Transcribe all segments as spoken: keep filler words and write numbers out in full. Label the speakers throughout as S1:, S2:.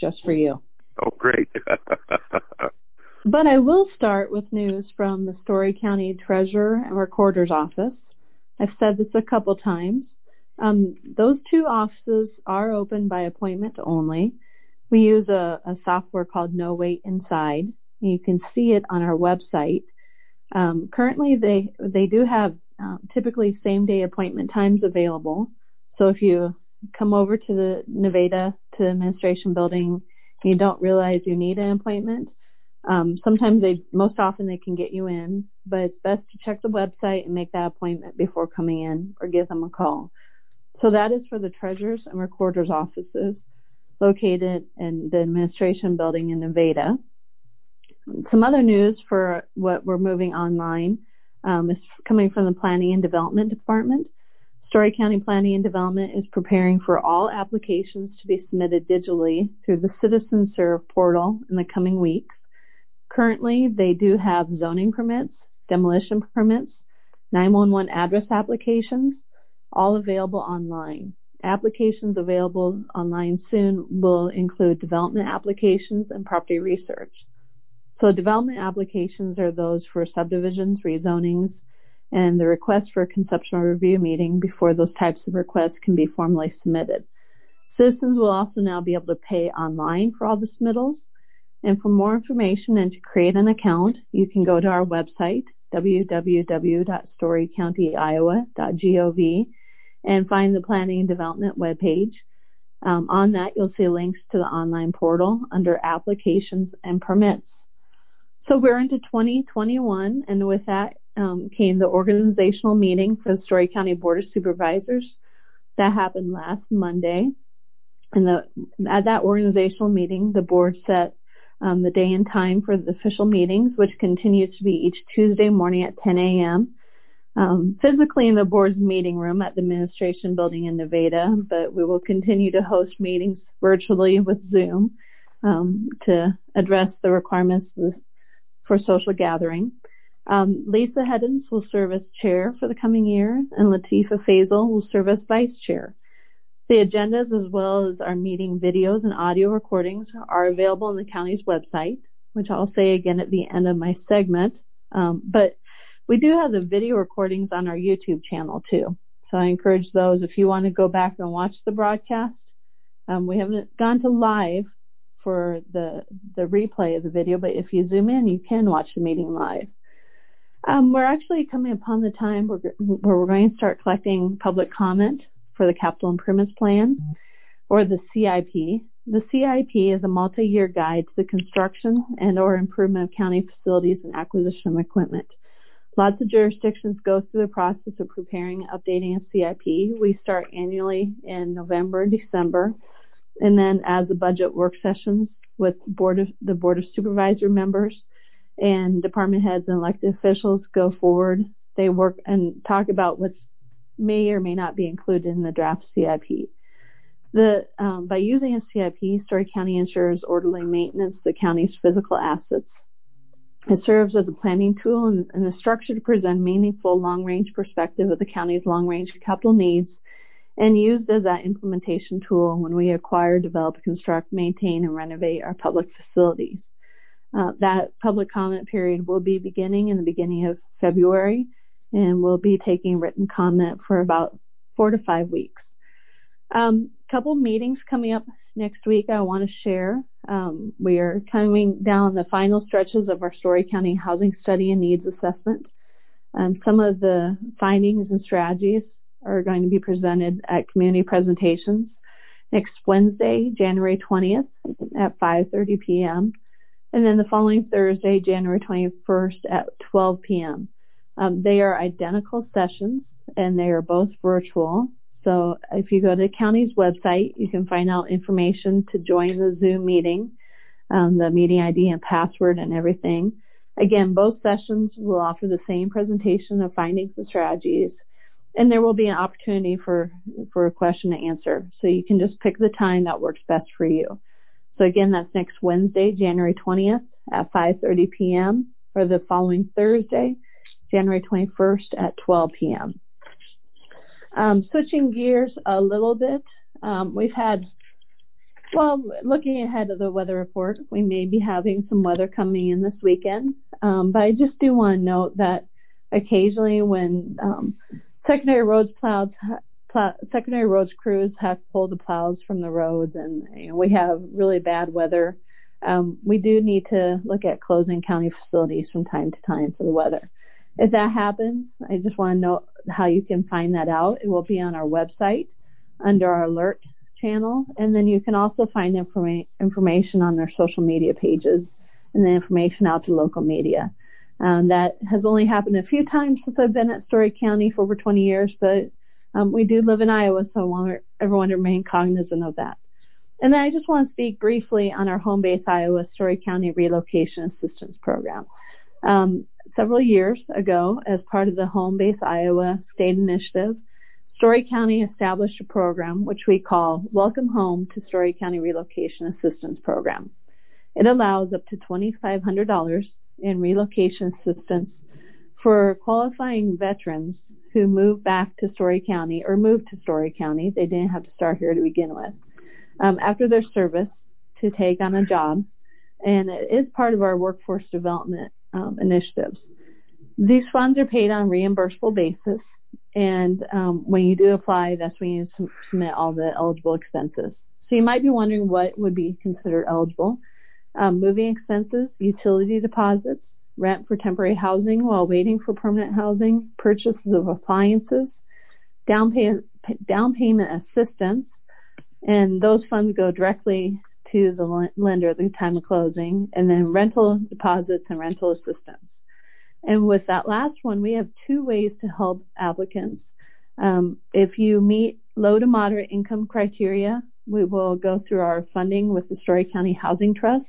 S1: just for you.
S2: Oh, great.
S1: But I will start with news from the Story County Treasurer and Recorder's Office. I've said this a couple times. Um, those two offices are open by appointment only. We use a, a software called No Wait Inside. You can see it on our website. Um, currently, they they do have uh, typically same-day appointment times available. So if you come over to the Nevada, to the administration building, and you don't realize you need an appointment, um, sometimes they, most often they can get you in, but it's best to check the website and make that appointment before coming in or give them a call. So that is for the treasurer's and recorder's offices located in the administration building in Nevada. Some other news for what we're moving online um, is coming from the Planning and Development Department. Story County Planning and Development is preparing for all applications to be submitted digitally through the Citizen Serve portal in the coming weeks. Currently, they do have zoning permits, demolition permits, nine one one address applications, all available online. Applications available online soon will include development applications and property research. So development applications are those for subdivisions, rezonings, and the request for a conceptual review meeting before those types of requests can be formally submitted. Citizens will also now be able to pay online for all the submittals. And for more information and to create an account, you can go to our website, w w w dot story county iowa dot gov, and find the Planning and Development webpage. Um, on that, you'll see links to the online portal under Applications and Permits. So we're into twenty twenty-one, and with that um, came the organizational meeting for the Story County Board of Supervisors. That happened last Monday. And the, at that organizational meeting, the board set um, the day and time for the official meetings, which continues to be each Tuesday morning at ten a.m. Um, physically in the board's meeting room at the administration building in Nevada, but we will continue to host meetings virtually with Zoom um, to address the requirements for social gathering. Um, Lisa Heddens will serve as chair for the coming year, and Latifa Faisal will serve as vice chair. The agendas, as well as our meeting videos and audio recordings, are available on the county's website, which I'll say again at the end of my segment. Um, but we do have the video recordings on our YouTube channel too. So I encourage those, if you want to go back and watch the broadcast. Um, we haven't gone to live for the the replay of the video, but if you zoom in, you can watch the meeting live. Um, we're actually coming upon the time where, where we're going to start collecting public comment for the Capital Improvements Plan, or the C I P. The C I P is a multi-year guide to the construction and or improvement of county facilities and acquisition of equipment. Lots of jurisdictions go through the process of preparing and updating a C I P. We start annually in November and December. And then as the budget work sessions with board of, the Board of Supervisor members and department heads and elected officials go forward, they work and talk about what may or may not be included in the draft C I P. The, um, by using a C I P, Story County ensures orderly maintenance of the county's physical assets. It serves as a planning tool and, and a structure to present meaningful long-range perspective of the county's long-range capital needs, and used as that implementation tool when we acquire, develop, construct, maintain, and renovate our public facilities. Uh, that public comment period will be beginning in the beginning of February, and we'll be taking written comment for about four to five weeks. Um, couple meetings coming up next week I want to share. Um, we are coming down the final stretches of our Story County Housing Study and Needs Assessment. Um, some of the findings and strategies are going to be presented at community presentations next Wednesday, January twentieth at five thirty p.m. and then the following Thursday, January twenty-first at twelve p.m. Um, they are identical sessions, and they are both virtual. So if you go to the county's website, you can find out information to join the Zoom meeting, um, the meeting I D and password and everything. Again, both sessions will offer the same presentation of findings and strategies, and there will be an opportunity for, for a question to answer. So you can just pick the time that works best for you. So again, that's next Wednesday, January twentieth at five thirty p.m. or the following Thursday, January twenty-first at twelve p.m. Um, switching gears a little bit, um, we've had Well, looking ahead of the weather report, we may be having some weather coming in this weekend, um, but I just do want to note that occasionally when um, secondary roads plows, plow, secondary roads crews have pulled the plows from the roads, and you know, we have really bad weather. Um, we do need to look at closing county facilities from time to time for the weather. If that happens, I just want to know how you can find that out. It will be on our website under our alert channel, and then you can also find informa- information on their social media pages and the information out to local media. Um, that has only happened a few times since I've been at Story County for over twenty years, but um, we do live in Iowa, so I want everyone to remain cognizant of that. And then I just want to speak briefly on our Home Base Iowa Story County Relocation Assistance Program. Um, several years ago, as part of the Home Base Iowa State Initiative, Story County established a program which we call Welcome Home to Story County Relocation Assistance Program. It allows up to two thousand five hundred dollars in relocation assistance for qualifying veterans who move back to Story County or move to Story County. They didn't have to start here to begin with. Um, after their service to take on a job, and it is part of our workforce development um, initiatives. These funds are paid on a reimbursable basis, and um, when you do apply, that's when you submit all the eligible expenses. So you might be wondering what would be considered eligible. Um, moving expenses, utility deposits, rent for temporary housing while waiting for permanent housing, purchases of appliances, down, pay, down payment assistance, and those funds go directly to the lender at the time of closing, and then rental deposits and rental assistance. And with that last one, we have two ways to help applicants. Um, if you meet low to moderate income criteria, we will go through our funding with the Story County Housing Trust,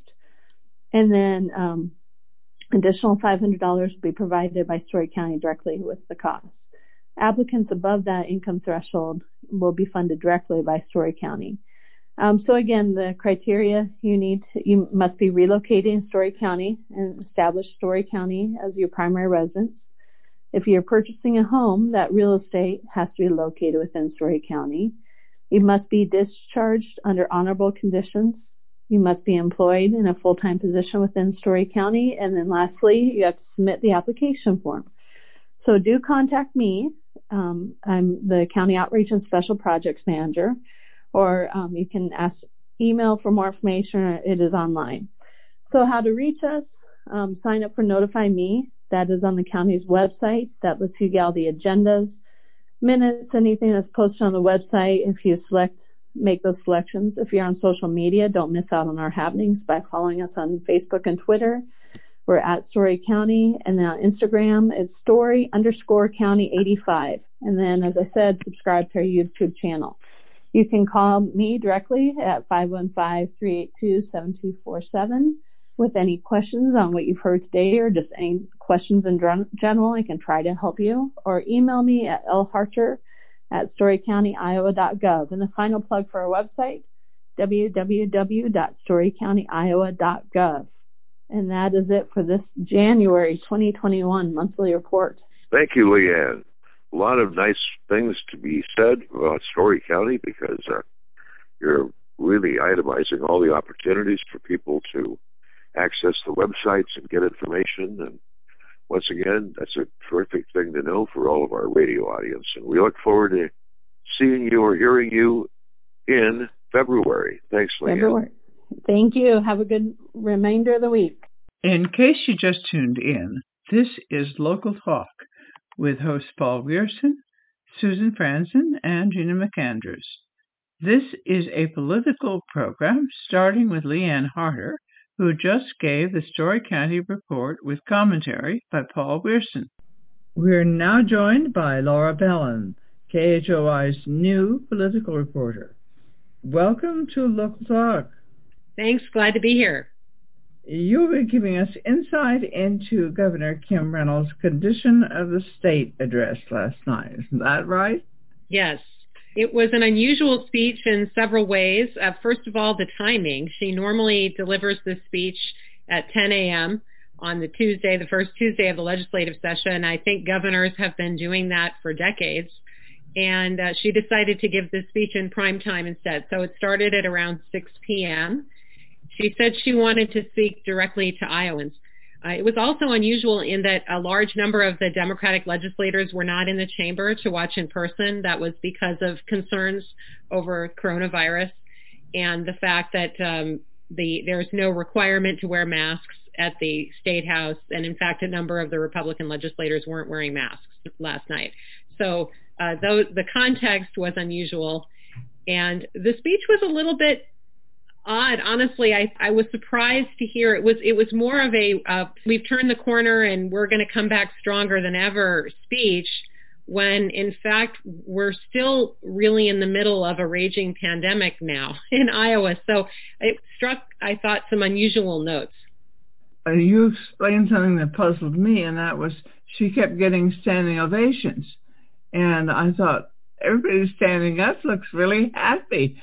S1: and then um, additional five hundred dollars will be provided by Story County directly with the cost. Applicants above that income threshold will be funded directly by Story County. Um, so again, the criteria you need to, you must be relocating in Story County and establish Story County as your primary residence. If you're purchasing a home, that real estate has to be located within Story County. You must be discharged under honorable conditions. You must be employed in a full-time position within Story County. And then lastly, you have to submit the application form. So do contact me. Um, I'm the County Outreach and Special Projects Manager, or um, you can ask email for more information, or it is online. So how to reach us, um, sign up for Notify Me. That is on the county's website. That lets you get all the agendas, minutes, anything that's posted on the website. If you select, make those selections. If you're on social media, don't miss out on our happenings by following us on Facebook and Twitter. We're at Story County, and then on Instagram, it's Story underscore County eighty-five. And then, as I said, subscribe to our YouTube channel. You can call me directly at five one five, three eight two, seven two four seven with any questions on what you've heard today or just any questions in general. I can try to help you. Or email me at l harter at story county iowa dot gov. And the final plug for our website, w w w dot story county iowa dot gov. And that is it for this January twenty twenty-one monthly report.
S2: Thank you, Leanne. A lot of nice things to be said about Story County because uh, you're really itemizing all the opportunities for people to access the websites and get information. And once again, that's a terrific thing to know for all of our radio audience. And we look forward to seeing you or hearing you in February. Thanks, Leanne.
S1: February. Thank you. Have a good remainder of the week.
S3: In case you just tuned in, this is Local Talk with hosts Paul Grierson, Susan Franzen, and Gina McAndrews. This is a political program starting with Leanne Harter, who just gave the Story County report with commentary by Paul Grierson.
S4: We're now joined by Laura Bellin, K H O I's new political reporter. Welcome to Local Talk.
S5: Thanks. Glad to be here.
S4: You'll be giving us insight into Governor Kim Reynolds' Condition of the State address last night. Isn't that right?
S5: Yes. It was an unusual speech in several ways. Uh, first of all, the timing. She normally delivers this speech at ten a.m. on the Tuesday, the first Tuesday of the legislative session. I think governors have been doing that for decades. and uh, she decided to give the speech in prime time instead. So it started at around six p.m. She said she wanted to speak directly to Iowans. Uh, it was also unusual in that a large number of the Democratic legislators were not in the chamber to watch in person. That was because of concerns over coronavirus and the fact that um, the there's no requirement to wear masks at the State House. And in fact, a number of the Republican legislators weren't wearing masks last night. So uh, though the context was unusual, and the speech was a little bit odd. Honestly, I, I was surprised to hear it was it was more of a uh, we've turned the corner and we're going to come back stronger than ever speech, when in fact we're still really in the middle of a raging pandemic now in Iowa. So it struck, I thought, some unusual notes.
S3: Uh, you explained something that puzzled me, and that was she kept getting standing ovations. And I thought, everybody standing up looks really happy.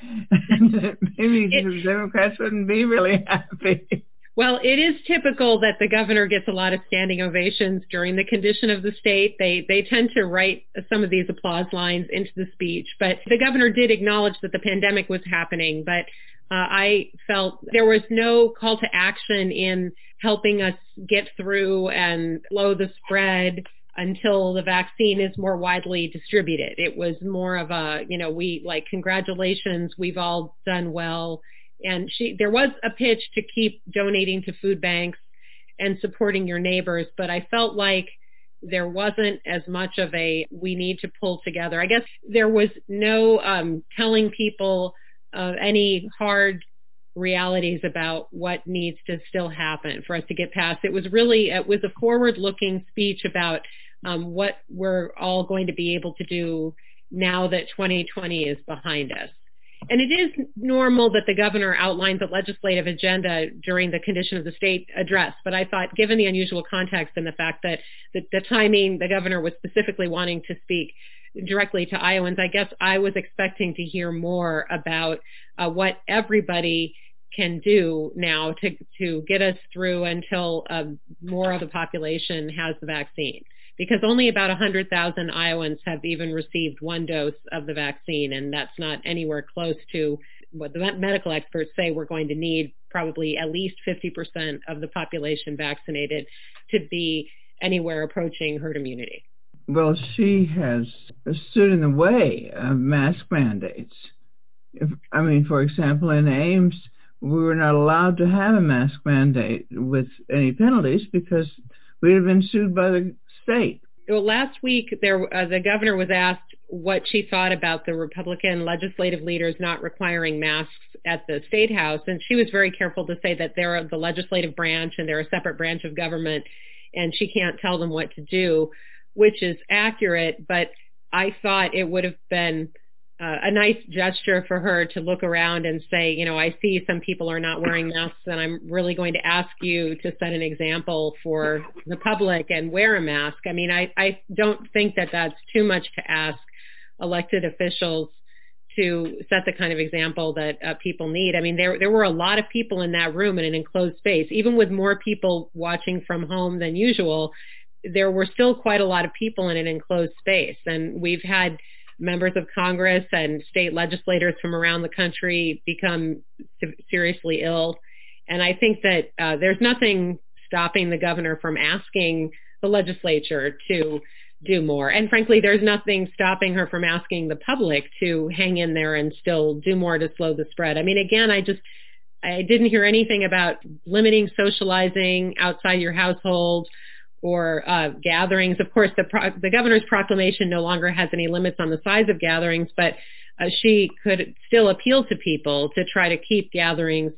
S3: Maybe it, the Democrats wouldn't be really happy.
S5: Well, it is typical that the governor gets a lot of standing ovations during the condition of the state. They they tend to write some of these applause lines into the speech. But the governor did acknowledge that the pandemic was happening. But uh, I felt there was no call to action in helping us get through and slow the spread until the vaccine is more widely distributed. It was more of a, you know, we like, congratulations, we've all done well. And she, there was a pitch to keep donating to food banks and supporting your neighbors, but I felt like there wasn't as much of a, we need to pull together. I guess there was no um, telling people uh, any hard realities about what needs to still happen for us to get past. It was really, it was a forward-looking speech about um, what we're all going to be able to do now that twenty twenty is behind us. And it is normal that the governor outlines a legislative agenda during the condition of the state address. But I thought, given the unusual context and the fact that the, the timing, the governor was specifically wanting to speak directly to Iowans, I guess I was expecting to hear more about uh, what everybody can do now to, to get us through until um, more of the population has the vaccine. Because only about one hundred thousand Iowans have even received one dose of the vaccine, and that's not anywhere close to what the medical experts say we're going to need, probably at least fifty percent of the population vaccinated to be anywhere approaching herd immunity.
S3: Well, she has stood in the way of mask mandates. If, I mean, for example, in Ames, we were not allowed to have a mask mandate with any penalties because we'd have been sued by the state.
S5: Well, last week, there, uh, the governor was asked what she thought about the Republican legislative leaders not requiring masks at the State House, and she was very careful to say that they're the legislative branch and they're a separate branch of government, and she can't tell them what to do, which is accurate, but I thought it would have been uh, a nice gesture for her to look around and say, you know, I see some people are not wearing masks, and I'm really going to ask you to set an example for the public and wear a mask. I mean, I, I don't think that that's too much to ask elected officials to set the kind of example that uh, people need. I mean, there there were a lot of people in that room in an enclosed space. Even with more people watching from home than usual, there were still quite a lot of people in an enclosed space. And we've had members of Congress and state legislators from around the country become seriously ill. And I think that uh, there's nothing stopping the governor from asking the legislature to do more. And frankly, there's nothing stopping her from asking the public to hang in there and still do more to slow the spread. I mean, again, I just, I didn't hear anything about limiting socializing outside your household or uh, gatherings. Of course, the, pro- the governor's proclamation no longer has any limits on the size of gatherings, but uh, she could still appeal to people to try to keep gatherings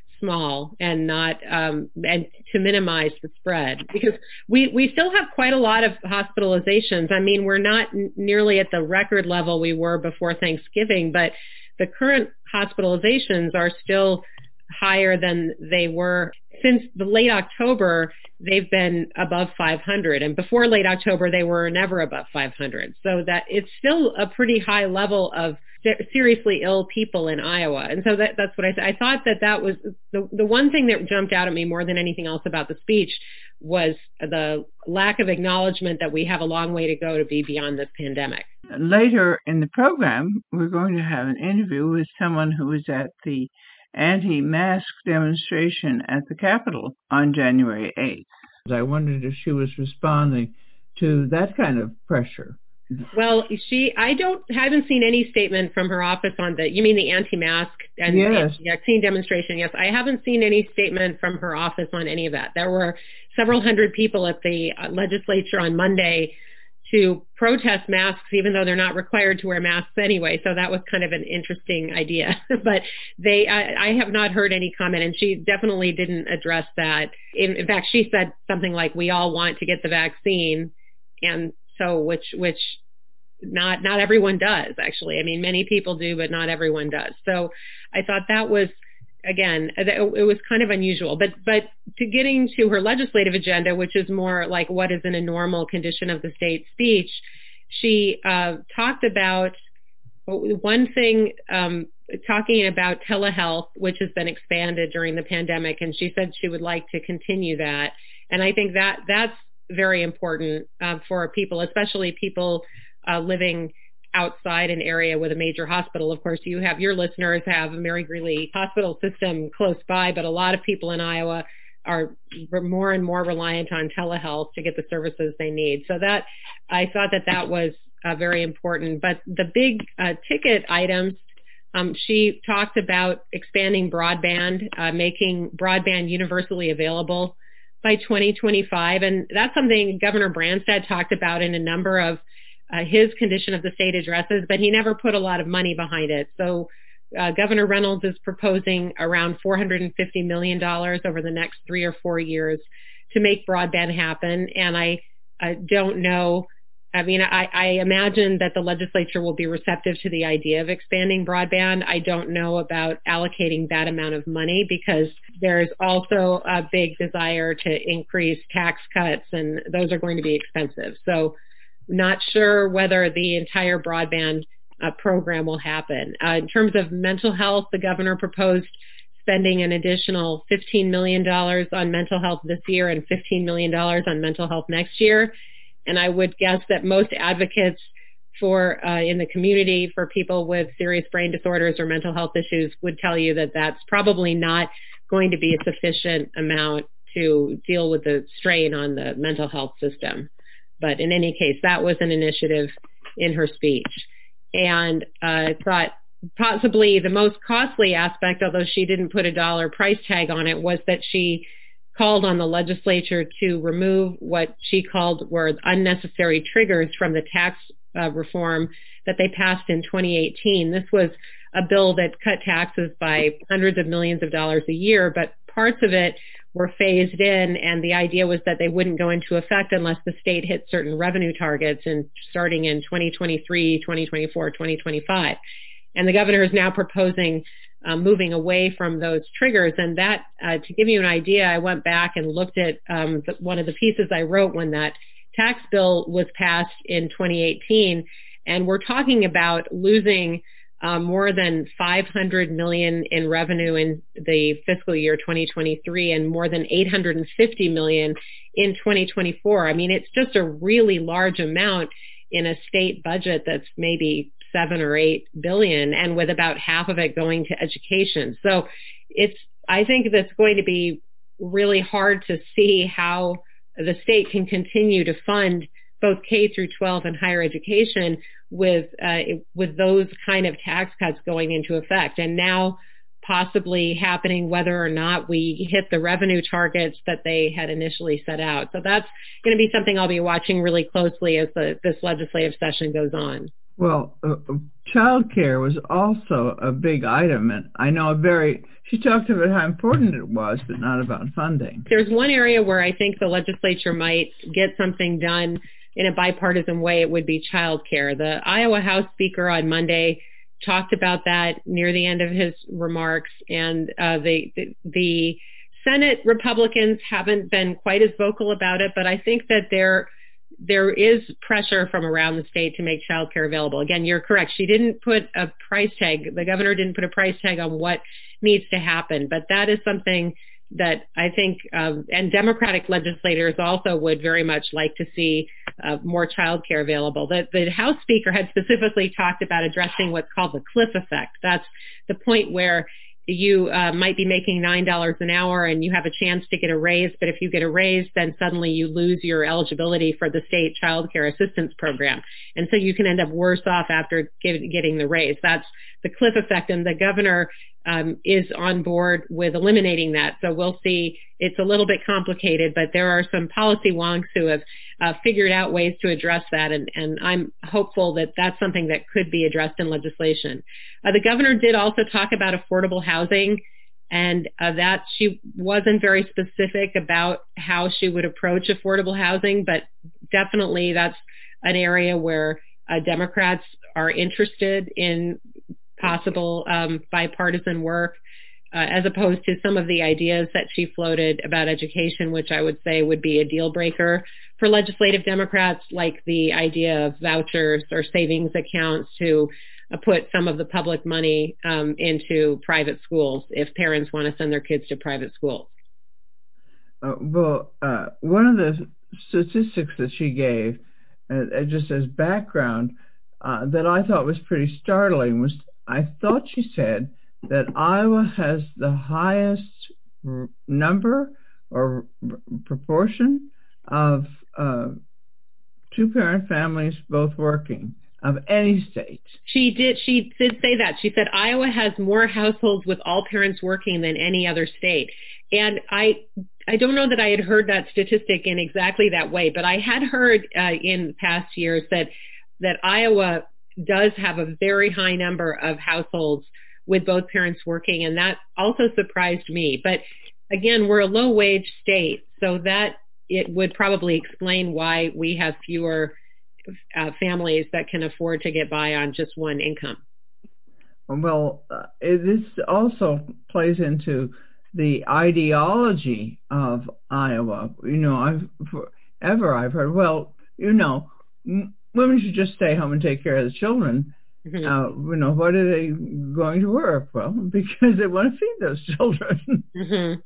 S5: small and not um, and to minimize the spread, because we, we still have quite a lot of hospitalizations. I mean, we're not n- nearly at the record level we were before Thanksgiving, but the current hospitalizations are still higher than they were since the late October. They've been above five hundred, and before late October they were never above five hundred. So that it's still a pretty high level of seriously ill people in Iowa. And so that, that's what I said. I thought that that was the, the one thing that jumped out at me more than anything else about the speech was the lack of acknowledgement that we have a long way to go to be beyond this pandemic.
S3: Later in the program, we're going to have an interview with someone who was at the anti-mask demonstration at the Capitol on January eighth.
S4: I wondered if she was responding to that kind of pressure.
S5: Well, she, I don't, haven't seen any statement from her office on the, you mean the anti-mask and
S4: yes.
S5: anti-vaccine demonstration? Yes, I haven't seen any statement from her office on any of that. There were several hundred people at the legislature on Monday to protest masks, even though they're not required to wear masks anyway. So that was kind of an interesting idea. But they, I, I have not heard any comment, and she definitely didn't address that. In, in fact, she said something like, "We all want to get the vaccine," and so which which not not everyone does, actually. I mean, many people do, but not everyone does. So I thought that was, again, it was kind of unusual. But but to getting to her legislative agenda, which is more like what is in a normal condition of the state speech, she uh, talked about one thing, um, talking about telehealth, which has been expanded during the pandemic, and she said she would like to continue that. And I think that that's very important uh, for people, especially people uh, living outside an area with a major hospital. Of course, you have, your listeners have a Mary Greeley hospital system close by, but a lot of people in Iowa are more and more reliant on telehealth to get the services they need. So that, I thought that that was uh, very important. But the big uh, ticket items, um, she talked about expanding broadband, uh, making broadband universally available by twenty twenty-five. And that's something Governor Branstad talked about in a number of uh, his condition of the state addresses, but he never put a lot of money behind it. So uh, Governor Reynolds is proposing around four hundred fifty million dollars over the next three or four years to make broadband happen. And I, I don't know, I mean, I, I imagine that the legislature will be receptive to the idea of expanding broadband. I don't know about allocating that amount of money, because there's also a big desire to increase tax cuts, and those are going to be expensive. So not sure whether the entire broadband uh, program will happen. Uh, in terms of mental health, the governor proposed spending an additional fifteen million dollars on mental health this year and fifteen million dollars on mental health next year. And I would guess that most advocates for uh, in the community for people with serious brain disorders or mental health issues would tell you that that's probably not going to be a sufficient amount to deal with the strain on the mental health system. But in any case, that was an initiative in her speech. And uh, I thought possibly the most costly aspect, although she didn't put a dollar price tag on it, was that she called on the legislature to remove what she called were unnecessary triggers from the tax uh, reform that they passed in twenty eighteen. This was a bill that cut taxes by hundreds of millions of dollars a year, but parts of it were phased in, and the idea was that they wouldn't go into effect unless the state hit certain revenue targets, and starting in twenty twenty-three, twenty twenty-four, twenty twenty-five. And the governor is now proposing Um, moving away from those triggers. And that, uh, to give you an idea, I went back and looked at um, the, one of the pieces I wrote when that tax bill was passed in twenty eighteen. And we're talking about losing uh, more than five hundred million dollars in revenue in the fiscal year twenty twenty-three and more than eight hundred fifty million dollars in twenty twenty-four. I mean, it's just a really large amount in a state budget that's maybe seven or eight billion, and with about half of it going to education. So it's, I think that's going to be really hard to see how the state can continue to fund both K through twelve and higher education with, uh, with those kind of tax cuts going into effect. And now possibly happening whether or not we hit the revenue targets that they had initially set out. So that's going to be something I'll be watching really closely as the, this legislative session goes on.
S4: Well, uh, child care was also a big item, and I know a very, she talked about how important it was, but not about funding.
S5: There's one area where I think the legislature might get something done in a bipartisan way. It would be child care. The Iowa House Speaker on Monday talked about that near the end of his remarks, and uh, the, the, the Senate Republicans haven't been quite as vocal about it, but I think that they're there is pressure from around the state to make childcare available. Again, you're correct. She didn't put a price tag. The governor didn't put a price tag on what needs to happen, but that is something that I think, um, and Democratic legislators also would very much like to see uh, more childcare available. The, the House Speaker had specifically talked about addressing what's called the cliff effect. That's the point where you uh, might be making nine dollars an hour and you have a chance to get a raise, but if you get a raise, then suddenly you lose your eligibility for the state child care assistance program. And so you can end up worse off after get, getting the raise. That's the cliff effect, and the governor um, is on board with eliminating that. So we'll see. It's a little bit complicated, but there are some policy wonks who have uh, figured out ways to address that, and, and I'm hopeful that that's something that could be addressed in legislation. Uh, the governor did also talk about affordable housing, and uh, that she wasn't very specific about how she would approach affordable housing, but definitely that's an area where uh, Democrats are interested in possible um, bipartisan work, uh, as opposed to some of the ideas that she floated about education, which I would say would be a deal breaker for legislative Democrats, like the idea of vouchers or savings accounts to uh, put some of the public money um, into private schools if parents want to send their kids to private schools.
S4: Uh, well, uh, one of the statistics that she gave, uh, just as background, uh, that I thought was pretty startling was I thought she said that Iowa has the highest r- number or r- proportion of uh, two-parent families both working of any state.
S5: She did. She did say that. She said Iowa has more households with all parents working than any other state. And I, I don't know that I had heard that statistic in exactly that way, but I had heard uh, in past years that that Iowa does have a very high number of households with both parents working, and that also surprised me. But again, we're a low-wage state, so that it would probably explain why we have fewer uh, families that can afford to get by on just one income.
S4: Well, uh, this also plays into the ideology of Iowa. You know, I've forever I've heard, well, you know, m- women should just stay home and take care of the children. Mm-hmm. Uh, you know, what are they going to work? Well, because they want to feed those children.
S5: Mm-hmm.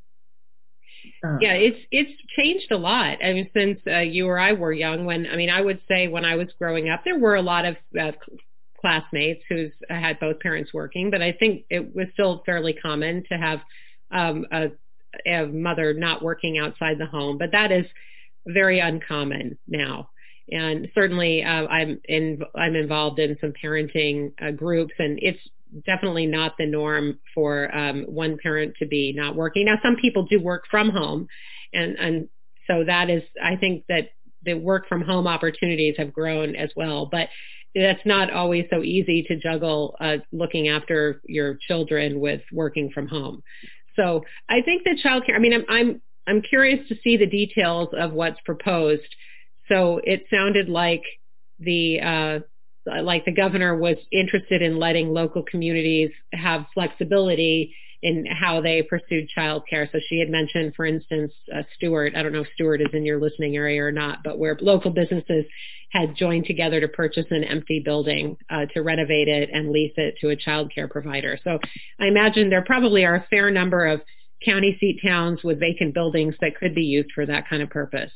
S5: Uh, yeah, it's it's changed a lot. I mean, since uh, you or I were young. When I mean, I would say when I was growing up, there were a lot of uh, classmates who had both parents working, but I think it was still fairly common to have um, a, a mother not working outside the home. But that is very uncommon now. And certainly, uh, I'm in, I'm involved in some parenting uh, groups, and it's definitely not the norm for um, one parent to be not working. Now, some people do work from home, and and so that is, I think that the work from home opportunities have grown as well. But that's not always so easy to juggle uh, looking after your children with working from home. So I think that childcare. I mean, I'm I'm I'm curious to see the details of what's proposed. So it sounded like the uh, like the governor was interested in letting local communities have flexibility in how they pursued childcare. So she had mentioned, for instance, uh, Stewart. I don't know if Stewart is in your listening area or not, but where local businesses had joined together to purchase an empty building uh, to renovate it and lease it to a childcare provider. So I imagine there probably are a fair number of county seat towns with vacant buildings that could be used for that kind of purpose.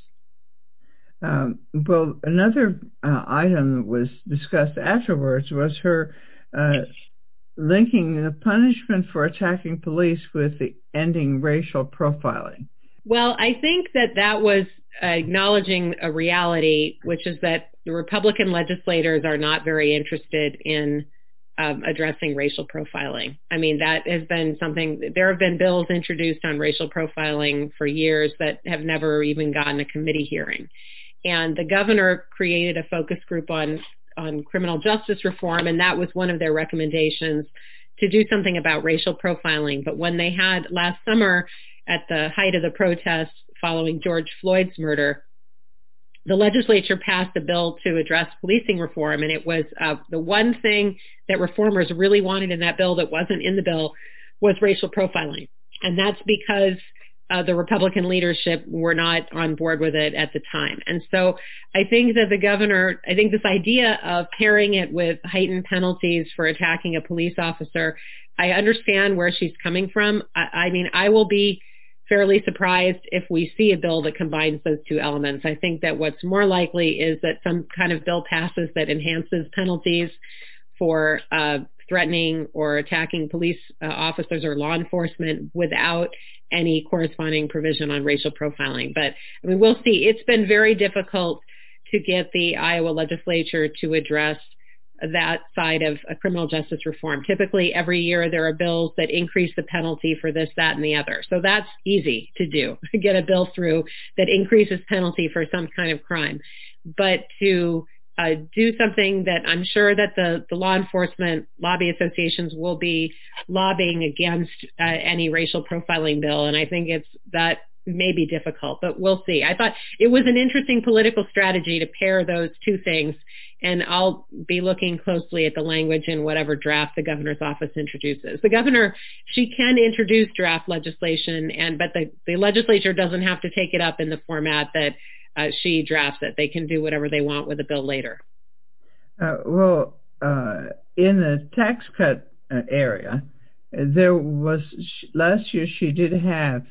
S4: Um, well, another uh, item that was discussed afterwards was her uh, linking the punishment for attacking police with the ending racial profiling.
S5: Well, I think that that was acknowledging a reality, which is that the Republican legislators are not very interested in um, addressing racial profiling. I mean, that has been something, there have been bills introduced on racial profiling for years that have never even gotten a committee hearing. And the governor created a focus group on, on criminal justice reform, and that was one of their recommendations, to do something about racial profiling. But when they had last summer, at the height of the protests following George Floyd's murder, the legislature passed a bill to address policing reform, and it was uh, the one thing that reformers really wanted in that bill that wasn't in the bill was racial profiling. And that's because uh, the Republican leadership were not on board with it at the time. And so I think that the governor, I think this idea of pairing it with heightened penalties for attacking a police officer, I understand where she's coming from. I, I mean, I will be fairly surprised if we see a bill that combines those two elements. I think that what's more likely is that some kind of bill passes that enhances penalties for uh, threatening or attacking police uh, officers or law enforcement without any corresponding provision on racial profiling. But I mean, we'll see. It's been very difficult to get the Iowa legislature to address that side of a criminal justice reform. Typically, every year there are bills that increase the penalty for this, that, and the other. So that's easy to do, get a bill through that increases penalty for some kind of crime. But to uh, do something that I'm sure that the, the law enforcement lobby associations will be lobbying against uh, any racial profiling bill. And I think it's that may be difficult, but we'll see. I thought it was an interesting political strategy to pair those two things. And I'll be looking closely at the language in whatever draft the governor's office introduces. The governor, she can introduce draft legislation, and but the, the legislature doesn't have to take it up in the format that uh, she drafts it. They can do whatever they want with the bill later.
S4: Uh, well, uh, in the tax cut uh, area, there was, last year she did have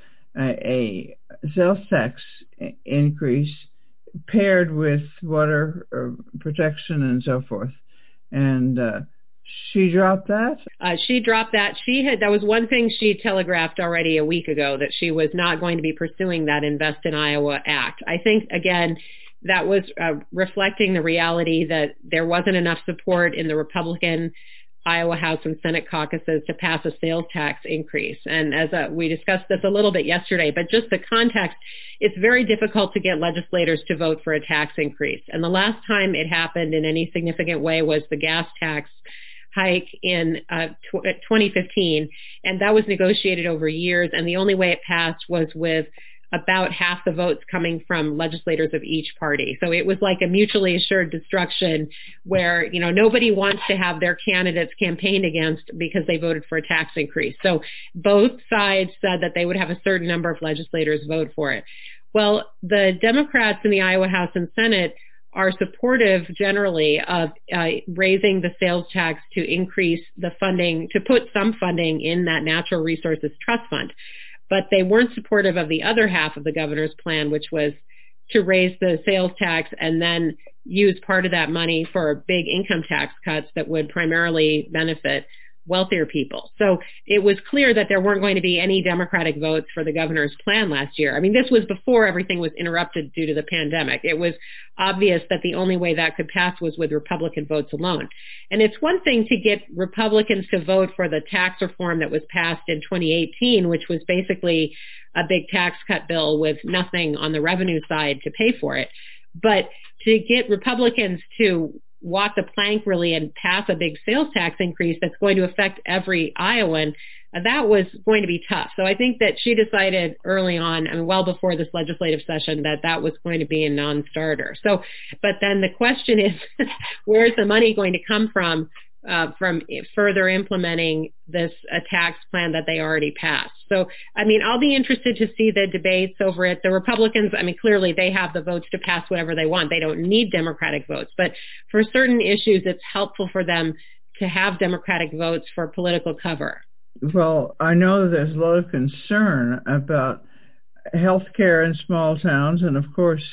S4: a, a sales tax increase paired with water uh, protection and so forth. And uh, she dropped that?
S5: Uh, she dropped that. She had, that was one thing she telegraphed already a week ago, that she was not going to be pursuing that Invest in Iowa Act. I think, again, that was uh, reflecting the reality that there wasn't enough support in the Republican Iowa House and Senate caucuses to pass a sales tax increase. And as a, we discussed this a little bit yesterday, but just the context, it's very difficult to get legislators to vote for a tax increase. And the last time it happened in any significant way was the gas tax hike in uh, tw- twenty fifteen. And that was negotiated over years. And the only way it passed was with about half the votes coming from legislators of each party. So it was like a mutually assured destruction where, you know, nobody wants to have their candidates campaigned against because they voted for a tax increase. So both sides said that they would have a certain number of legislators vote for it. Well, the Democrats in the Iowa House and Senate are supportive generally of uh, raising the sales tax to increase the funding, to put some funding in that Natural Resources Trust Fund. But they weren't supportive of the other half of the governor's plan, which was to raise the sales tax and then use part of that money for big income tax cuts that would primarily benefit wealthier people. So it was clear that there weren't going to be any Democratic votes for the governor's plan last year. I mean, this was before everything was interrupted due to the pandemic. It was obvious that the only way that could pass was with Republican votes alone. And it's one thing to get Republicans to vote for the tax reform that was passed in twenty eighteen, which was basically a big tax cut bill with nothing on the revenue side to pay for it. But to get Republicans to walk the plank really and pass a big sales tax increase that's going to affect every Iowan, uh, that was going to be tough. So I think that she decided early on, I mean, well before this legislative session, that that was going to be a non-starter. So, but then the question is, where's the money going to come from, uh, from further implementing this uh, tax plan that they already passed? So, I mean, I'll be interested to see the debates over it. The Republicans, I mean, clearly they have the votes to pass whatever they want. They don't need Democratic votes. But for certain issues, it's helpful for them to have Democratic votes for political cover.
S4: Well, I know there's a lot of concern about health care in small towns, and of course,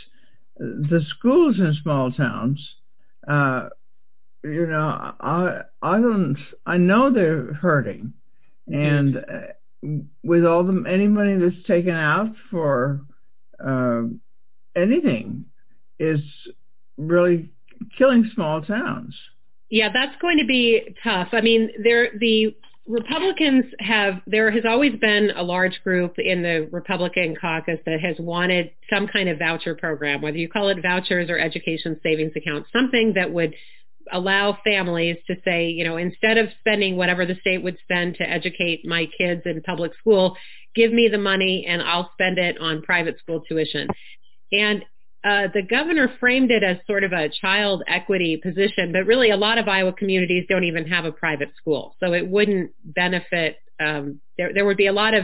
S4: the schools in small towns. Uh, you know, I I don't I know they're hurting, and uh, with all the any money that's taken out for uh, anything is really killing small towns.
S5: Yeah, that's going to be tough. I mean, there the Republicans have, there has always been a large group in the Republican caucus that has wanted some kind of voucher program, whether you call it vouchers or education savings accounts, something that would allow families to say, you know, instead of spending whatever the state would spend to educate my kids in public school, give me the money and I'll spend it on private school tuition. And Uh, the governor framed it as sort of a child equity position, but really a lot of Iowa communities don't even have a private school. So it wouldn't benefit, um, there, there would be a lot of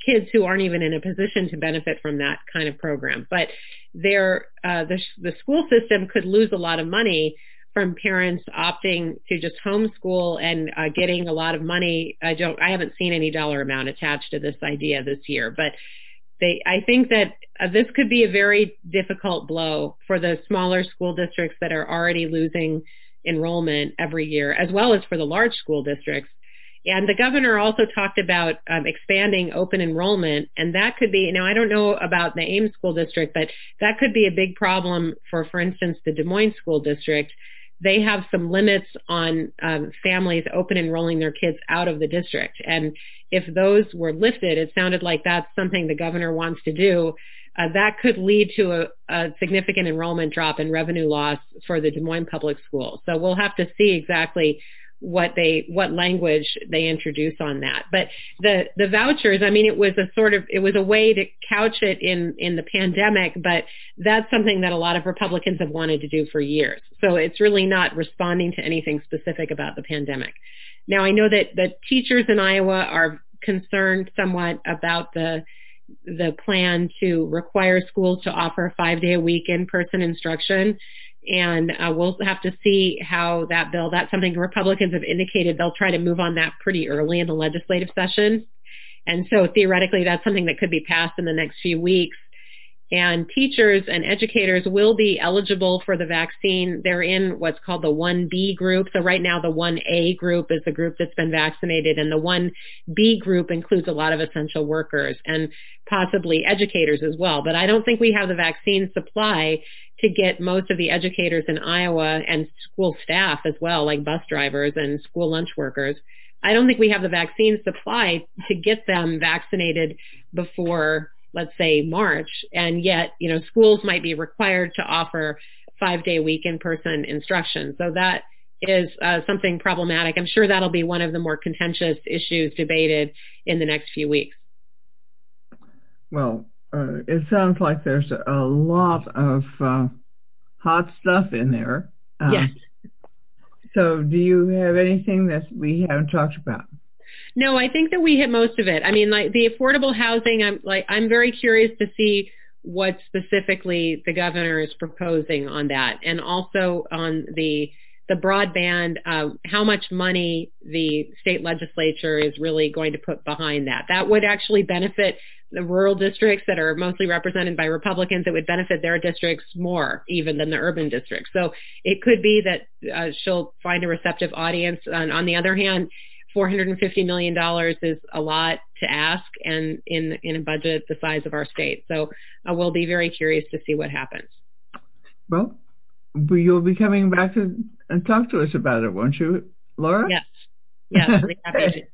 S5: kids who aren't even in a position to benefit from that kind of program. But there, uh, the, the school system could lose a lot of money from parents opting to just homeschool and uh, getting a lot of money. I don't, I haven't seen any dollar amount attached to this idea this year, but they, I think that uh, this could be a very difficult blow for the smaller school districts that are already losing enrollment every year, as well as for the large school districts. And the governor also talked about um, expanding open enrollment, and that could be, now I don't know about the Ames School District, but that could be a big problem for, for instance, the Des Moines School District. They have some limits on um, families open enrolling their kids out of the district. And if those were lifted, it sounded like that's something the governor wants to do. Uh, that could lead to a, a significant enrollment drop and revenue loss for the Des Moines Public Schools. So we'll have to see exactly what they, what language they introduce on that. But the, the vouchers, I mean, it was a sort of, it was a way to couch it in, in the pandemic, but that's something that a lot of Republicans have wanted to do for years. So it's really not responding to anything specific about the pandemic. Now, I know that the teachers in Iowa are concerned somewhat about the, the plan to require schools to offer five day a week in-person instruction. And uh, we'll have to see how that bill, that's something Republicans have indicated they'll try to move on that pretty early in the legislative session. And so theoretically, that's something that could be passed in the next few weeks. And teachers and educators will be eligible for the vaccine. They're in what's called the one B group. So right now, the one A group is the group that's been vaccinated, and the one B group includes a lot of essential workers and possibly educators as well. But I don't think we have the vaccine supply to get most of the educators in Iowa and school staff as well, like bus drivers and school lunch workers. I don't think we have the vaccine supply to get them vaccinated before, let's say, March. And yet, you know, schools might be required to offer five-day week in-person instruction. So that is uh, something problematic. I'm sure that'll be one of the more contentious issues debated in the next few weeks.
S4: Well, uh, it sounds like there's a lot of uh, hot stuff in there. Um,
S5: yes.
S4: So do you have anything that we haven't talked about?
S5: No, I think that we hit most of it. I mean, like the affordable housing, I'm like, I'm very curious to see what specifically the governor is proposing on that. And also on the, the broadband, uh, how much money the state legislature is really going to put behind that. That would actually benefit the rural districts that are mostly represented by Republicans. It would benefit their districts more even than the urban districts. So it could be that uh, she'll find a receptive audience. And on the other hand, four hundred fifty million dollars is a lot to ask, and in in a budget the size of our state. So uh, we'll be very curious to see what happens.
S4: Well, you'll be coming back to and talk to us about it, won't you, Laura?
S5: Yes. Yes, I'll be happy to.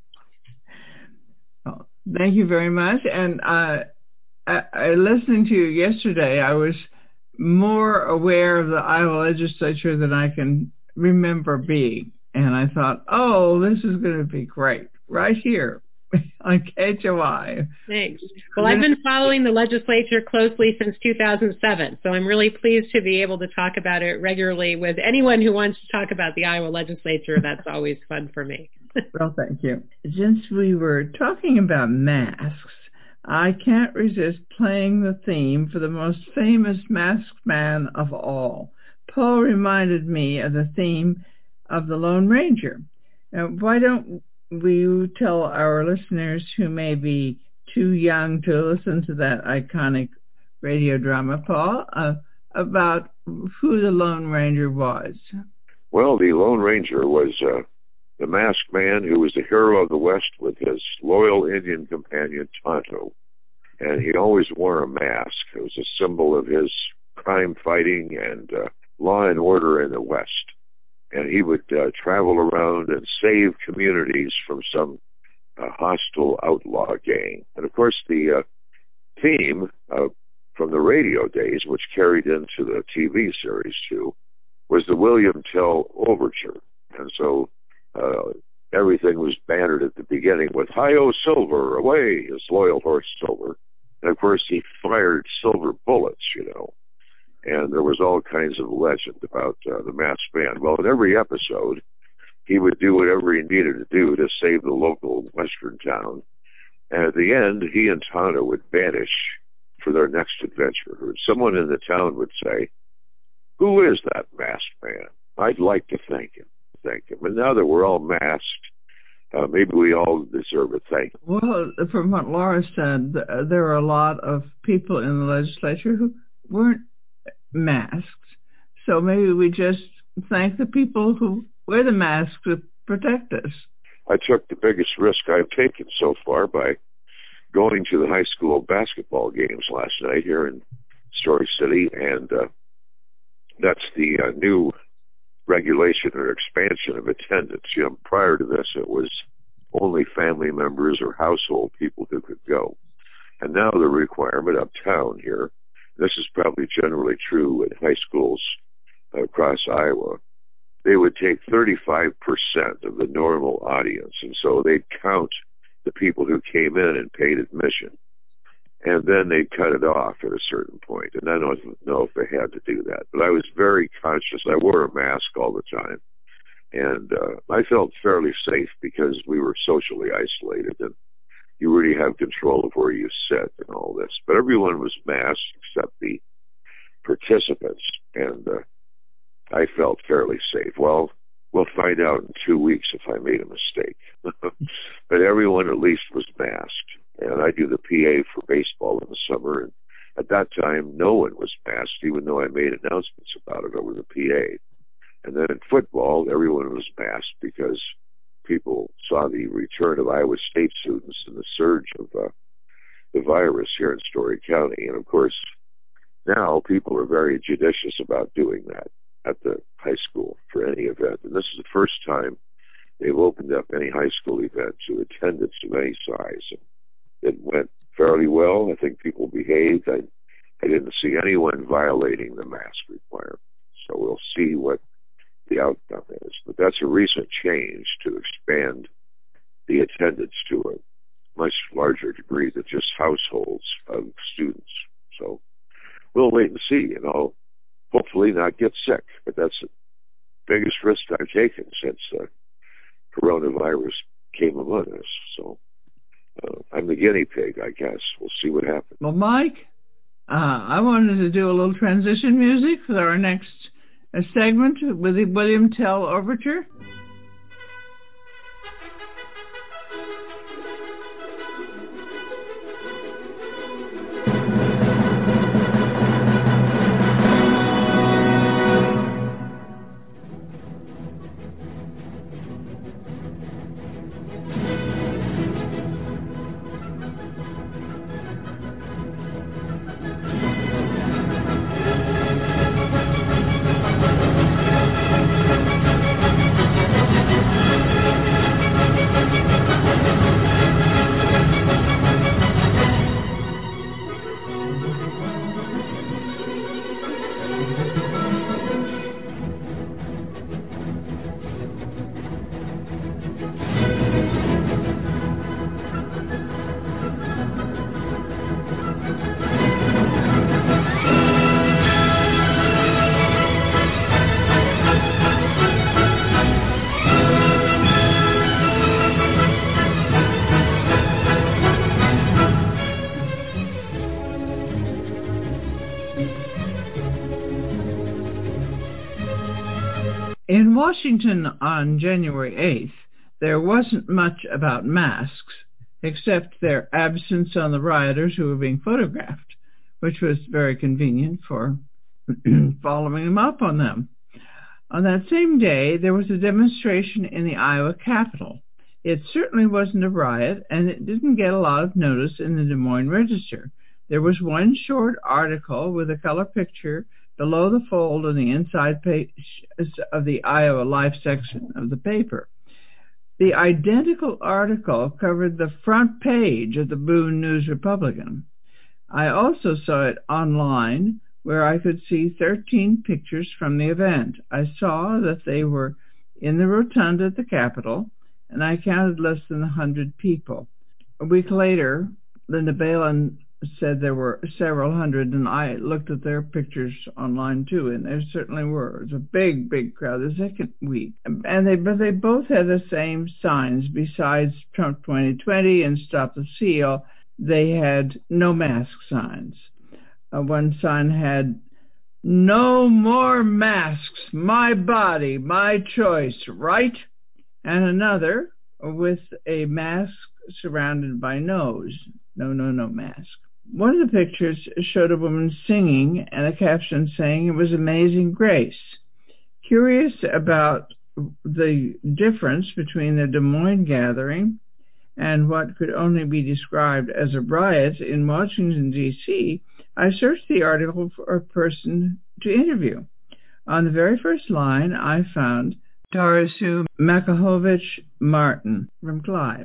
S4: Oh, thank you very much. And uh, I, I listening to you yesterday, I was more aware of the Iowa legislature than I can remember being. And I thought, oh, this is going to be great right here on K H O I.
S5: Thanks. Well, I've been following the legislature closely since two thousand seven, so I'm really pleased to be able to talk about it regularly with anyone who wants to talk about the Iowa legislature. That's always fun for me.
S4: Well, thank you. Since we were talking about masks, I can't resist playing the theme for the most famous masked man of all. Paul reminded me of the theme of the Lone Ranger. Now, why don't we tell our listeners who may be too young to listen to that iconic radio drama, Paul, uh, about who the Lone Ranger was?
S2: Well, the Lone Ranger was uh, the masked man who was the hero of the West with his loyal Indian companion, Tonto. And he always wore a mask. It was a symbol of his crime fighting and uh, law and order in the West. And he would uh, travel around and save communities from some uh, hostile outlaw gang. And of course, the uh, theme uh, from the radio days, which carried into the T V series too, was the William Tell Overture. And so uh, everything was bannered at the beginning with "Hi-Yo Silver, away, his loyal horse Silver." And of course, he fired silver bullets, you know. And there was all kinds of legend about uh, the masked man. Well, in every episode, he would do whatever he needed to do to save the local western town. And at the end, he and Tana would vanish for their next adventure. Someone in the town would say, "Who is that masked man? I'd like to thank him." Thank him. And now that we're all masked, uh, maybe we all deserve a thank you.
S4: Well, from what Laura said, there are a lot of people in the legislature who weren't masked. So maybe we just thank the people who wear the masks to protect us.
S2: I took the biggest risk I've taken so far by going to the high school basketball games last night here in Story City, and uh, that's the uh, new regulation or expansion of attendance. You know, prior to this, it was only family members or household people who could go. And now the requirement uptown here, this is probably generally true in high schools across Iowa, they would take thirty-five percent of the normal audience, and so they'd count the people who came in and paid admission, and then they'd cut it off at a certain point. And I don't know if they had to do that, but I was very conscious. I wore a mask all the time, and uh, I felt fairly safe because we were socially isolated, and you really have control of where you sit and all this. But everyone was masked except the participants, and uh, I felt fairly safe. Well, we'll find out in two weeks if I made a mistake. But everyone at least was masked. And I do the P A for baseball in the summer. And at that time, no one was masked, even though I made announcements about it over the P A. And then in football, everyone was masked because people saw the return of Iowa State students and the surge of uh, the virus here in Story County. And of course, now people are very judicious about doing that at the high school for any event. And this is the first time they've opened up any high school event to attendance of any size. And it went fairly well. I think people behaved. I, I didn't see anyone violating the mask requirement. So we'll see what the outcome is. But that's a recent change to expand the attendance to a much larger degree than just households of students. So we'll wait and see, and I'll hopefully not get sick. But that's the biggest risk I've taken since uh, coronavirus came among us. So uh, I'm the guinea pig, I guess. We'll see what happens.
S4: Well, Mike, uh, I wanted to do a little transition music for our next uh, segment with the William Tell Overture. In Washington on January eighth, there wasn't much about masks, except their absence on the rioters who were being photographed, which was very convenient for following them up on them. On that same day, there was a demonstration in the Iowa Capitol. It certainly wasn't a riot, and it didn't get a lot of notice in the Des Moines Register. There was one short article with a color picture below the fold on the inside page of the Iowa Life section of the paper. The identical article covered the front page of the Boone News-Republican. I also saw it online, where I could see thirteen pictures from the event. I saw that they were in the rotunda at the Capitol, and I counted less than one hundred people. A week later, Linda Balin said there were several hundred, and I looked at their pictures online too, and there certainly were. It was a big, big crowd the second week. And they, but they both had the same signs. Besides Trump twenty twenty and Stop the Steal, they had no mask signs. Uh, one sign had, "No more masks, my body, my choice, right?" And another with a mask surrounded by nose. No, no, no mask. One of the pictures showed a woman singing and a caption saying it was Amazing Grace. Curious about the difference between the Des Moines gathering and what could only be described as a riot in Washington, D C, I searched the article for a person to interview. On the very first line, I found Tara Sue Makovich Martin from Clive.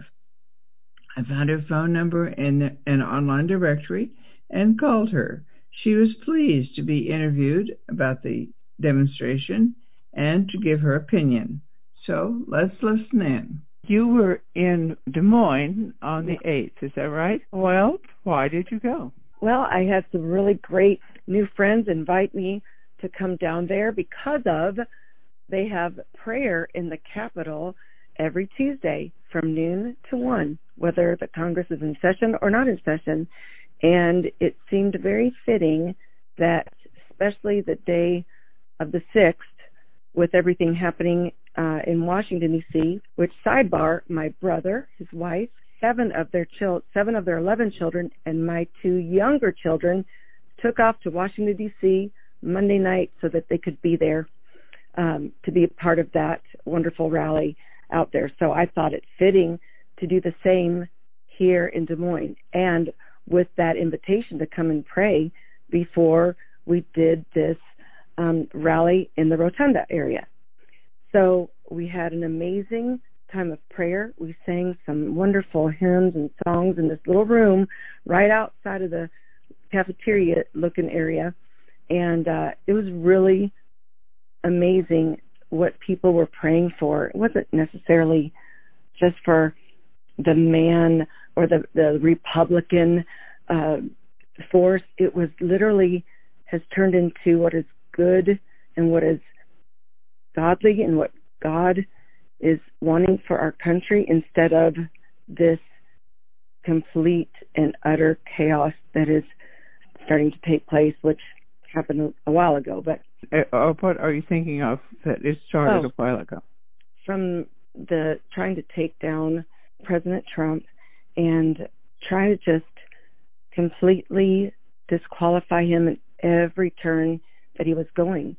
S4: I found her phone number in an online directory and called her. She was pleased to be interviewed about the demonstration and to give her opinion. So let's listen in. You were in Des Moines on the eighth, is that right?
S6: Well,
S4: Why did you go?
S6: well, I had some really great new friends invite me to come down there because of they have prayer in the Capitol every Tuesday from noon to one, whether the Congress is in session or not in session. And it seemed very fitting that, especially the day of the sixth, with everything happening uh, in Washington, D C, which, sidebar, my brother, his wife, seven of their chil- seven of their eleven children, and my two younger children took off to Washington, D C Monday night so that they could be there um, to be a part of that wonderful rally out there. So I thought it fitting to do the same here in Des Moines, and with that invitation to come and pray before we did this um, rally in the Rotunda area. So we had an amazing time of prayer. We sang some wonderful hymns and songs in this little room right outside of the cafeteria looking area. And uh, it was really amazing what people were praying for. It wasn't necessarily just for the man or the, the Republican uh, force. It was literally has turned into what is good and what is godly and what God is wanting for our country, instead of this complete and utter chaos that is starting to take place, which happened a while ago. But
S4: Uh, what are you thinking of that it started
S6: Oh.
S4: a while ago?
S6: from the trying to take down President Trump and try to just completely disqualify him at every turn that he was going.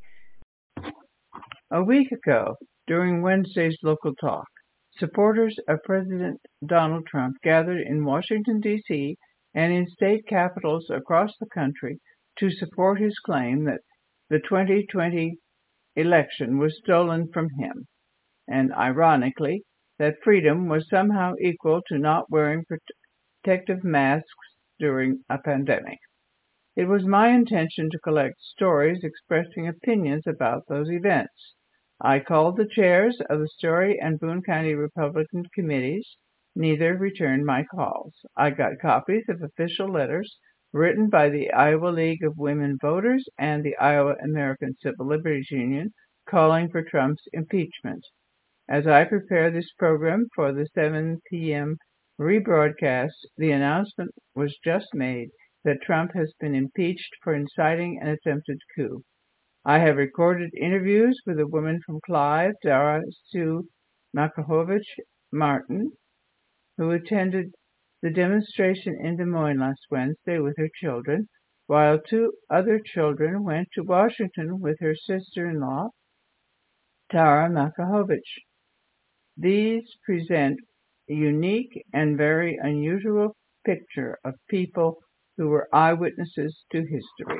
S3: A week ago, during Wednesday's local talk, supporters of President Donald Trump gathered in Washington, D C and in state capitals across the country to support his claim that the twenty twenty election was stolen from him, and ironically, that freedom was somehow equal to not wearing protective masks during a pandemic. It was my intention to collect stories expressing opinions about those events. I called the chairs of the Story and Boone County Republican committees. Neither returned my calls. I got copies of official letters written by the Iowa League of Women Voters and the Iowa American Civil Liberties Union calling for Trump's impeachment. As I prepare this program for the seven p.m. rebroadcast, the announcement was just made that Trump has been impeached for inciting an attempted coup. I have recorded interviews with a woman from Clive, Tara Sue Makovich Martin, who attended the demonstration in Des Moines last Wednesday with her children, while two other children went to Washington with her sister-in-law, Tara Makovich. These present a unique and very unusual picture of people who were eyewitnesses to history.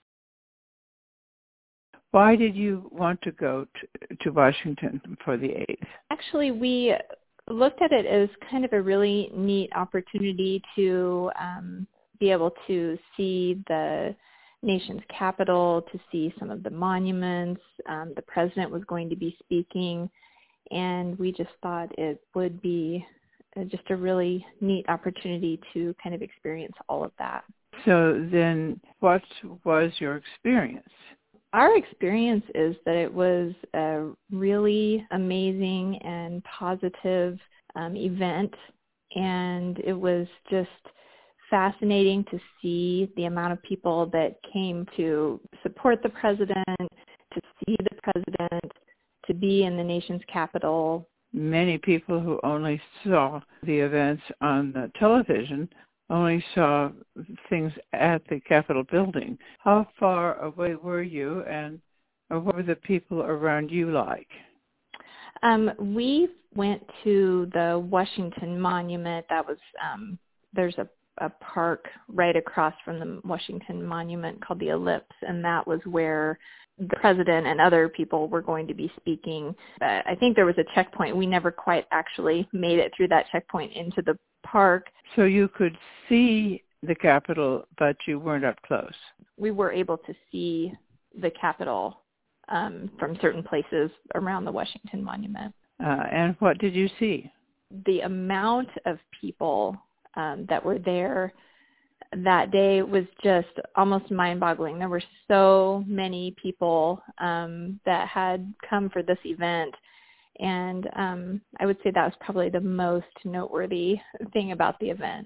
S3: Why did you want to go to, to Washington for the eighth?
S7: Actually, we looked at it as kind of a really neat opportunity to um, be able to see the nation's capital, to see some of the monuments. Um, the president was going to be speaking, and we just thought it would be just a really neat opportunity to kind of experience all of that.
S3: So then what was your experience?
S7: Our experience is that it was a really amazing and positive um, event, and it was just fascinating to see the amount of people that came to support the president, to see the president, to be in the nation's capital.
S3: Many people who only saw the events on the television only saw things at the Capitol building. How far away were you, and what were the people around you like?
S7: Um, we went to the Washington Monument. That was um, there's a, a park right across from the Washington Monument called the Ellipse, and that was where the president and other people were going to be speaking. Uh, I think there was a checkpoint. We never quite actually made it through that checkpoint into the park.
S3: So you could see the Capitol, but you weren't up close.
S7: We were able to see the Capitol um, from certain places around the Washington Monument.
S3: Uh, and what did you see?
S7: The amount of people um, that were there that day was just almost mind-boggling. There were so many people um, that had come for this event. And um, I would say that was probably the most noteworthy thing about the event.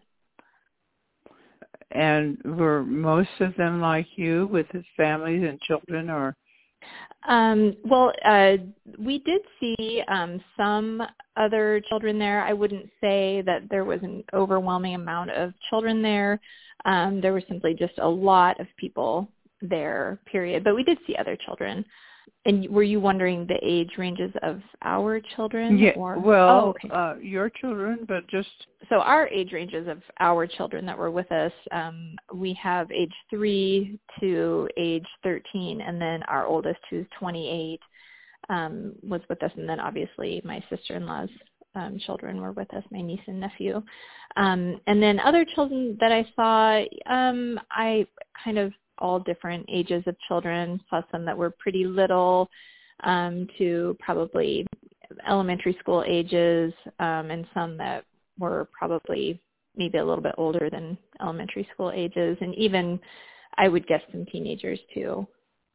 S3: And were most of them like you, with his families and children, or?
S7: Um, well, uh, we did see um, some other children there. I wouldn't say that there was an overwhelming amount of children there. Um, there was simply just a lot of people there, period. But we did see other children. And were you wondering the age ranges of our children?
S3: Yeah,
S7: or?
S3: well,
S7: oh, okay.
S3: uh, your children, but just...
S7: So our age ranges of our children that were with us, um, we have age three to age thirteen, and then our oldest, who's twenty-eight, um, was with us, and then obviously my sister-in-law's um, children were with us, my niece and nephew. Um, and then other children that I saw, um, I kind of all different ages of children, saw some that were pretty little um, to probably elementary school ages, um, and some that were probably maybe a little bit older than elementary school ages, and even I would guess some teenagers too.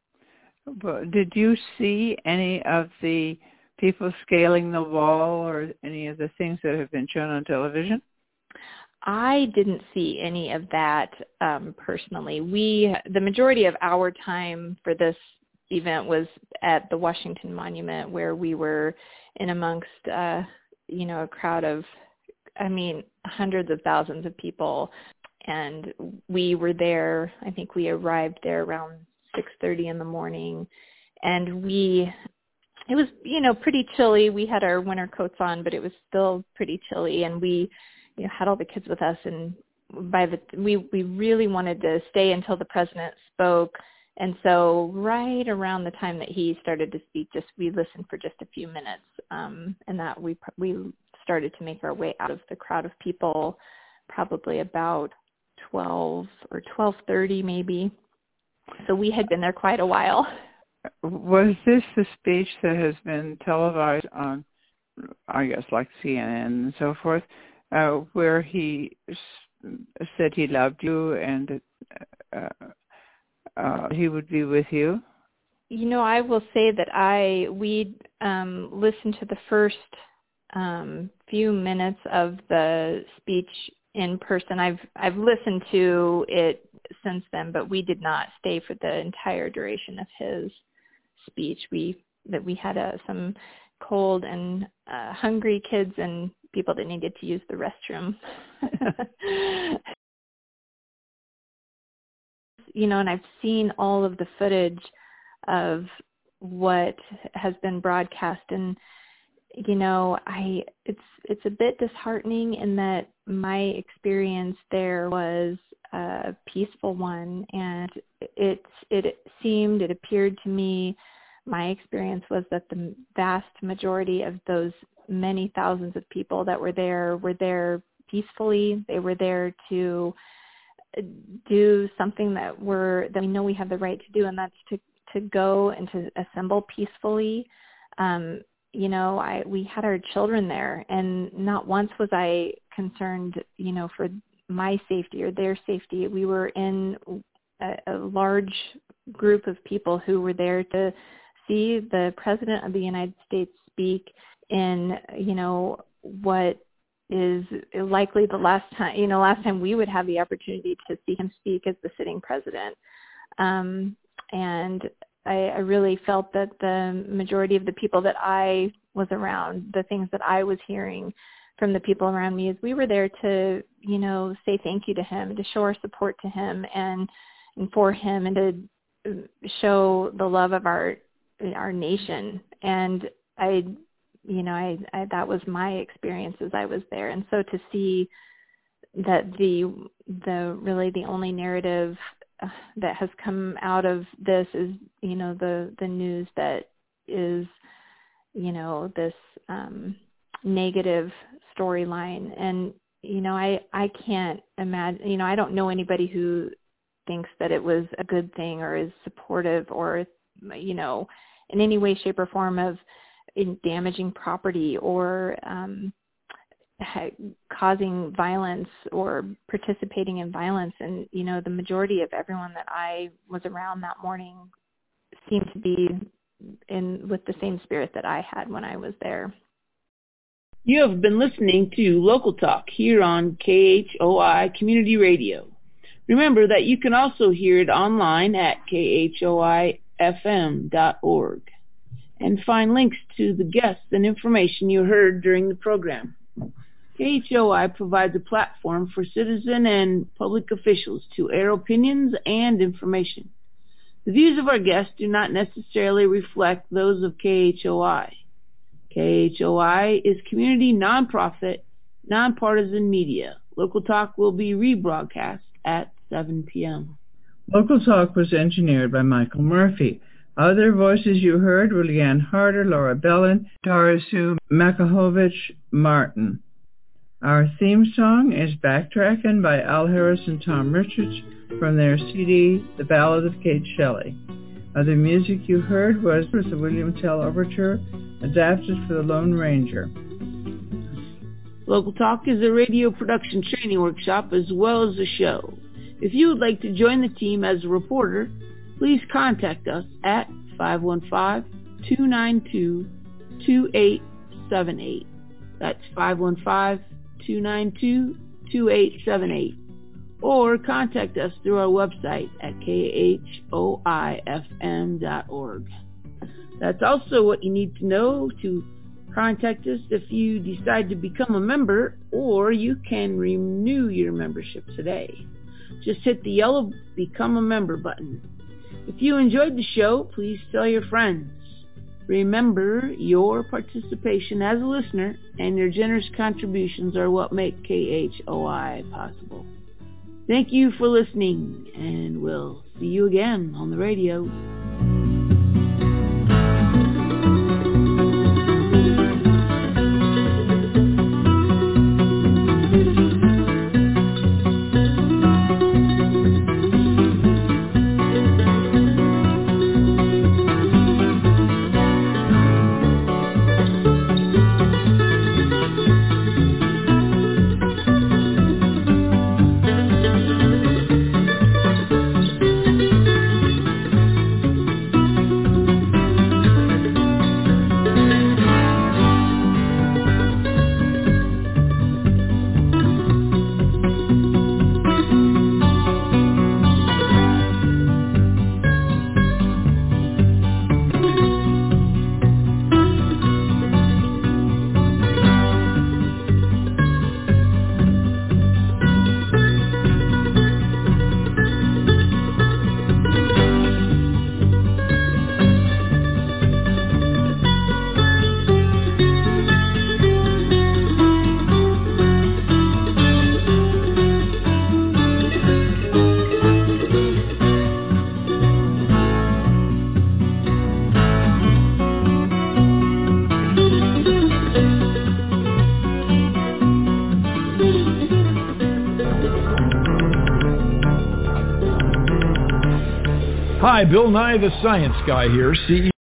S3: But did you see any of the people scaling the wall or any of the things that have been shown on television?
S7: I didn't see any of that um, personally. We, the majority of our time for this event was at the Washington Monument, where we were in amongst, uh, you know, a crowd of, I mean, hundreds of thousands of people. And we were there, I think we arrived there around six thirty in the morning. And we, it was, you know, pretty chilly. We had our winter coats on, but it was still pretty chilly. And we, you know, had all the kids with us, and by the we we really wanted to stay until the president spoke, and so right around the time that he started to speak, just we listened for just a few minutes, um, and that we we started to make our way out of the crowd of people, probably about twelve or twelve thirty maybe. So we had been there quite a while.
S3: Was this the speech that has been televised on, I guess, like C N N and so forth? Uh, where he s- said he loved you and uh, uh, he would be with you?
S7: You know, I will say that I we um, listened to the first um, few minutes of the speech in person. I've I've listened to it since then, but we did not stay for the entire duration of his speech. We that we had uh, some cold and uh, hungry kids and people that needed to use the restroom. You know, and I've seen all of the footage of what has been broadcast, and you know, I it's it's a bit disheartening in that my experience there was a peaceful one, and it it seemed it appeared to me my experience was that the vast majority of those many thousands of people that were there were there peacefully. They were there to do something that we're that we know we have the right to do, and that's to to go and to assemble peacefully. Um, you know, I we had our children there, and not once was I concerned, you know, for my safety or their safety. We were in a, a large group of people who were there to see the President of the United States speak in, you know, what is likely the last time, you know, last time we would have the opportunity to see him speak as the sitting president. Um, and I, I really felt that the majority of the people that I was around, the things that I was hearing from the people around me, is we were there to, you know, say thank you to him, to show our support to him and, and for him, and to show the love of our our nation. And I, you know, I, I that was my experience as I was there. And so to see that the the really the only narrative uh, that has come out of this is, you know, the the news that is, you know, this um, negative storyline. And, you know, I, I can't imagine, you know, I don't know anybody who thinks that it was a good thing or is supportive or, you know, in any way, shape, or form of in damaging property or um, ha- causing violence or participating in violence. And, you know, the majority of everyone that I was around that morning seemed to be in with the same spirit that I had when I was there.
S8: You have been listening to Local Talk here on K H O I Community Radio. Remember that you can also hear it online at K H O I F M dot org and find links to the guests and information you heard during the program. K H O I provides a platform for citizen and public officials to air opinions and information. The views of our guests do not necessarily reflect those of K H O I. K H O I is community nonprofit, nonpartisan media. Local Talk will be rebroadcast at seven p.m.
S4: Local Talk was engineered by Michael Murphy. Other voices you heard were Leanne Harder, Laura Bellin,
S3: Darasu
S4: Makahovich Martin. Our theme song is Backtrackin' by Al Harris and Tom Richards from their C D, The Ballad of Kate Shelley. Other music you heard was the William Tell Overture, adapted for the Lone Ranger.
S8: Local Talk is a radio production training workshop as well as a show. If you would like to join the team as a reporter, please contact us at five one five, two nine two, two eight seven eight. That's five one five, two nine two, two eight seven eight. Or contact us through our website at K H O I F M dot org. That's also what you need to know to contact us if you decide to become a member, or you can renew your membership today. Just hit the yellow Become a Member button. If you enjoyed the show, please tell your friends. Remember, your participation as a listener and your generous contributions are what make K H O I possible. Thank you for listening, and we'll see you again on the radio.
S9: Hi, Bill Nye, the Science Guy here, C E O